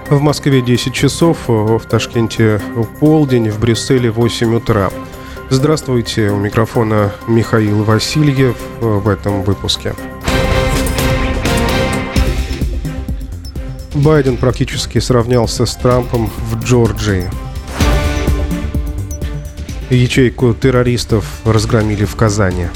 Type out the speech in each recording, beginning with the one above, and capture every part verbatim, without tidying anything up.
В Москве десять часов, в Ташкенте полдень, в Брюсселе восемь утра. Здравствуйте, у микрофона Михаил Васильев в этом выпуске. Байден практически сравнялся с Трампом в Джорджии. Ячейку террористов разгромили в Казани.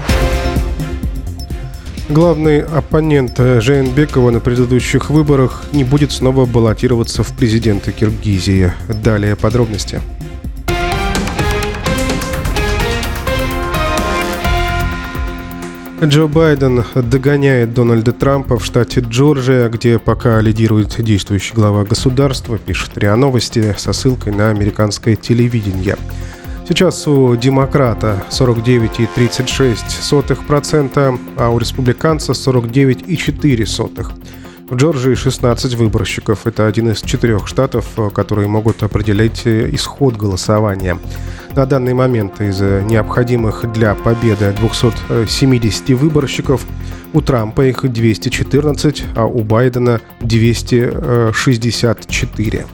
Главный оппонент Жээнбекова на предыдущих выборах не будет снова баллотироваться в президенты Киргизии. Далее подробности. Джо Байден догоняет Дональда Трампа в штате Джорджия, где пока лидирует действующий глава государства, пишет РИА Новости со ссылкой на американское телевидение. Сейчас у демократа сорок девять целых тридцать шесть сотых процента, а у республиканца сорок девять целых четыре сотых процента. В Джорджии шестнадцать выборщиков. Это один из четырех штатов, которые могут определять исход голосования. На данный момент из необходимых для победы двухсот семидесяти выборщиков у Трампа их двести четырнадцать, а у Байдена двести шестьдесят четыре.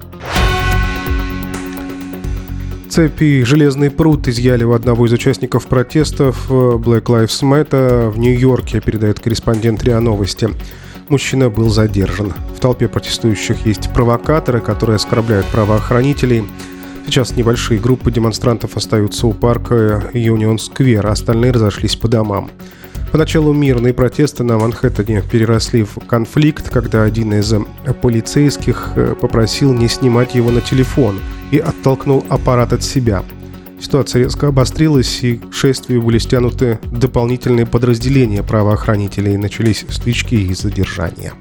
Цепь и железный прут изъяли у одного из участников протестов Black Lives Matter в Нью-Йорке, передает корреспондент РИА Новости. Мужчина был задержан. В толпе протестующих есть провокаторы, которые оскорбляют правоохранителей. Сейчас небольшие группы демонстрантов остаются у парка Юнион-сквер, а остальные разошлись по домам. Поначалу мирные протесты на Манхэттене переросли в конфликт, когда один из полицейских попросил не снимать его на телефон и оттолкнул аппарат от себя. Ситуация резко обострилась, и к шествию были стянуты дополнительные подразделения правоохранителей. Начались стычки и задержания.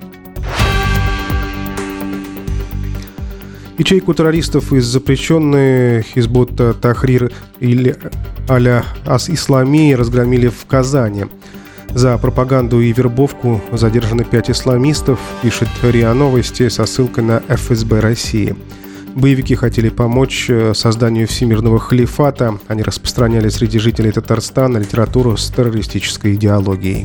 Ячейку террористов из запрещенной Хизбут Тахрир или а-ля Ас-Исламии разгромили в Казани. За пропаганду и вербовку задержаны пять исламистов, пишет РИА Новости со ссылкой на эф эс бэ России. Боевики хотели помочь созданию всемирного халифата. Они распространяли среди жителей Татарстана литературу с террористической идеологией.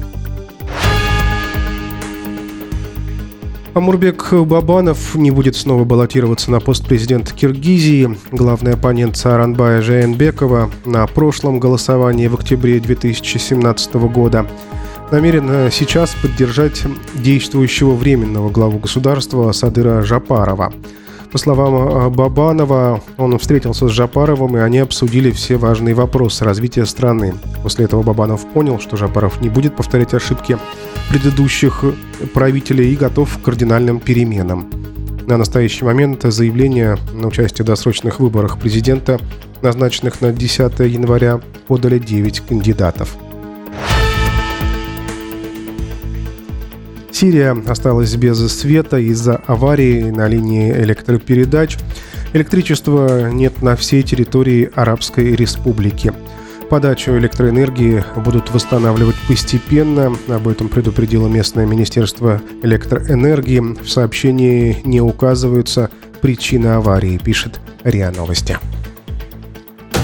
Омурбек Бабанов не будет снова баллотироваться на пост президента Киргизии. Главный оппонент Сооронбая Жээнбекова на прошлом голосовании в октябре две тысячи семнадцатого года намерен сейчас поддержать действующего временного главу государства Садыра Жапарова. По словам Бабанова, он встретился с Жапаровым, и они обсудили все важные вопросы развития страны. После этого Бабанов понял, что Жапаров не будет повторять ошибки предыдущих правителей и готов к кардинальным переменам. На настоящий момент заявление на участие в досрочных выборах президента, назначенных на десятое января, подали девять кандидатов. Сирия осталась без света из-за аварии на линии электропередач. Электричества нет на всей территории Арабской Республики. Подачу электроэнергии будут восстанавливать постепенно. Об этом предупредило местное министерство электроэнергии. В сообщении не указываются причины аварии, пишет РИА Новости.